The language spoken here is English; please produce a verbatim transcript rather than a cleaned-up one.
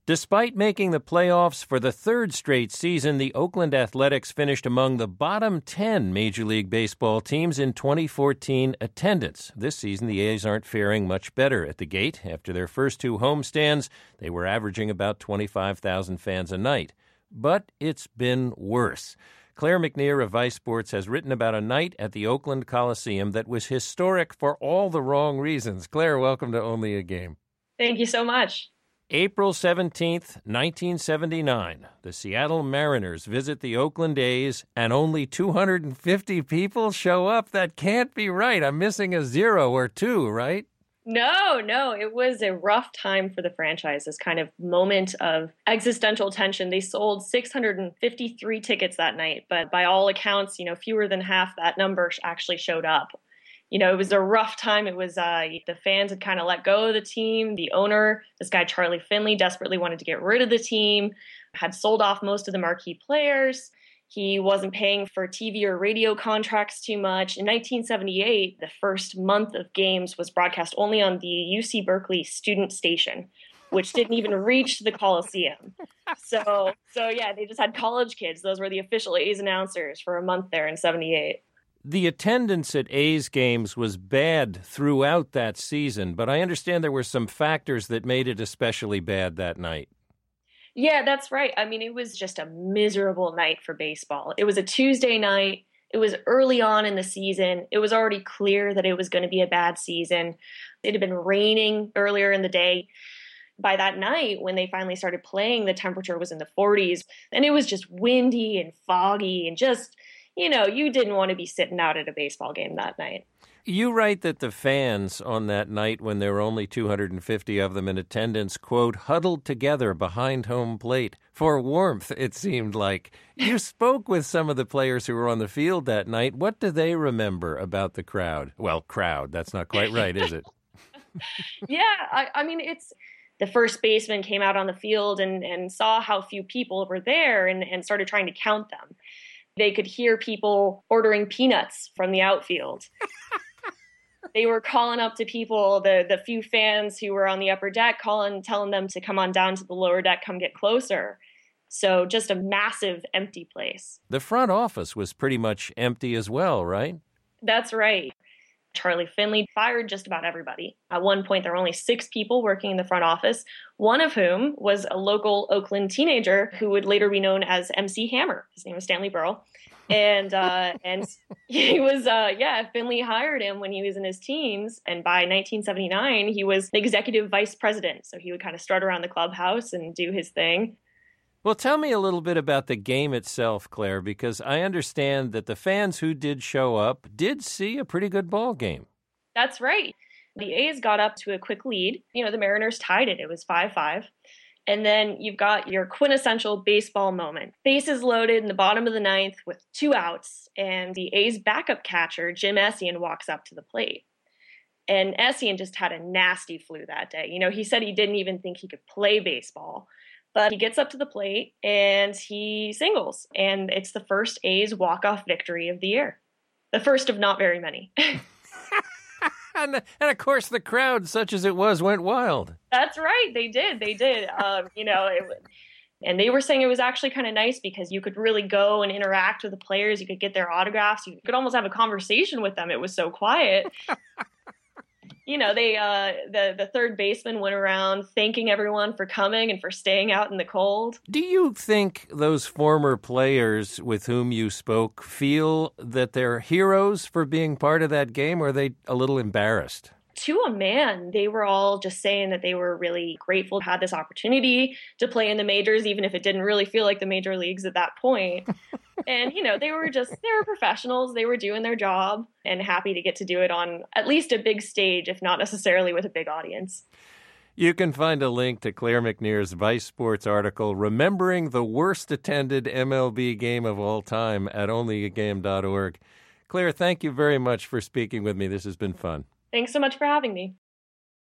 Despite making the playoffs for the third straight season, the Oakland Athletics finished among the bottom ten Major League Baseball teams in twenty fourteen attendance. This season, the A's aren't faring much better at the gate. After their first two homestands, they were averaging about twenty-five thousand fans a night. But it's been worse. Claire McNear of Vice Sports has written about a night at the Oakland Coliseum that was historic for all the wrong reasons. Claire, welcome to Only a Game. Thank you so much. April seventeenth, nineteen seventy-nine, the Seattle Mariners visit the Oakland A's, and only two hundred fifty people show up. That can't be right. I'm missing a zero or two, right? No, no, it was a rough time for the franchise, this kind of moment of existential tension. They sold six hundred fifty-three tickets that night, but by all accounts, you know, fewer than half that number actually showed up. You know, it was a rough time. It was uh, the fans had kind of let go of the team. The owner, this guy Charlie Finley, desperately wanted to get rid of the team, had sold off most of the marquee players. He wasn't paying for T V or radio contracts too much. In nineteen seventy-eight, the first month of games was broadcast only on the U C Berkeley student station, which didn't even reach the Coliseum. So, so yeah, they just had college kids. Those were the official A's announcers for a month there in seventy-eight. The attendance at A's games was bad throughout that season, but I understand there were some factors that made it especially bad that night. Yeah, that's right. I mean, it was just a miserable night for baseball. It was a Tuesday night. It was early on in the season. It was already clear that it was going to be a bad season. It had been raining earlier in the day. By that night, when they finally started playing, the temperature was in the forties, and it was just windy and foggy and just, you know, you didn't want to be sitting out at a baseball game that night. You write that the fans on that night, when there were only two hundred fifty of them in attendance, quote, huddled together behind home plate for warmth, it seemed like. You spoke with some of the players who were on the field that night. What do they remember about the crowd? Well, crowd, that's not quite right, is it? Yeah, I, I mean, it's the first baseman came out on the field and, and saw how few people were there and, and started trying to count them. They could hear people ordering peanuts from the outfield. They were calling up to people, the, the few fans who were on the upper deck, calling, telling them to come on down to the lower deck, come get closer. So just a massive empty place. The front office was pretty much empty as well, right? That's right. Charlie Finley fired just about everybody. At one point, there were only six people working in the front office, one of whom was a local Oakland teenager who would later be known as M C Hammer. His name was Stanley Burrell. And uh, and he was, uh, yeah, Finley hired him when he was in his teens. And by nineteen seventy-nine, he was the executive vice president. So he would kind of strut around the clubhouse and do his thing. Well, tell me a little bit about the game itself, Claire, because I understand that the fans who did show up did see a pretty good ball game. That's right. The A's got up to a quick lead. You know, the Mariners tied it. It was five five. And then you've got your quintessential baseball moment. Bases loaded in the bottom of the ninth with two outs, and the A's backup catcher, Jim Essien, walks up to the plate. And Essien just had a nasty flu that day. You know, he said he didn't even think he could play baseball. But he gets up to the plate and he singles. And it's the first A's walk-off victory of the year. The first of not very many. and, and of course, the crowd, such as it was, went wild. That's right. They did. They did. Um, you know, it, and they were saying it was actually kind of nice because you could really go and interact with the players. You could get their autographs. You could almost have a conversation with them. It was so quiet. You know, they uh, the, the third baseman went around thanking everyone for coming and for staying out in the cold. Do you think those former players with whom you spoke feel that they're heroes for being part of that game, or are they a little embarrassed? To a man, they were all just saying that they were really grateful to have this opportunity to play in the majors, even if it didn't really feel like the major leagues at that point. And, you know, they were just, they were professionals. They were doing their job and happy to get to do it on at least a big stage, if not necessarily with a big audience. You can find a link to Claire McNear's Vice Sports article, Remembering the Worst Attended M L B Game of All Time, at only a game dot org. Claire, thank you very much for speaking with me. This has been fun. Thanks so much for having me.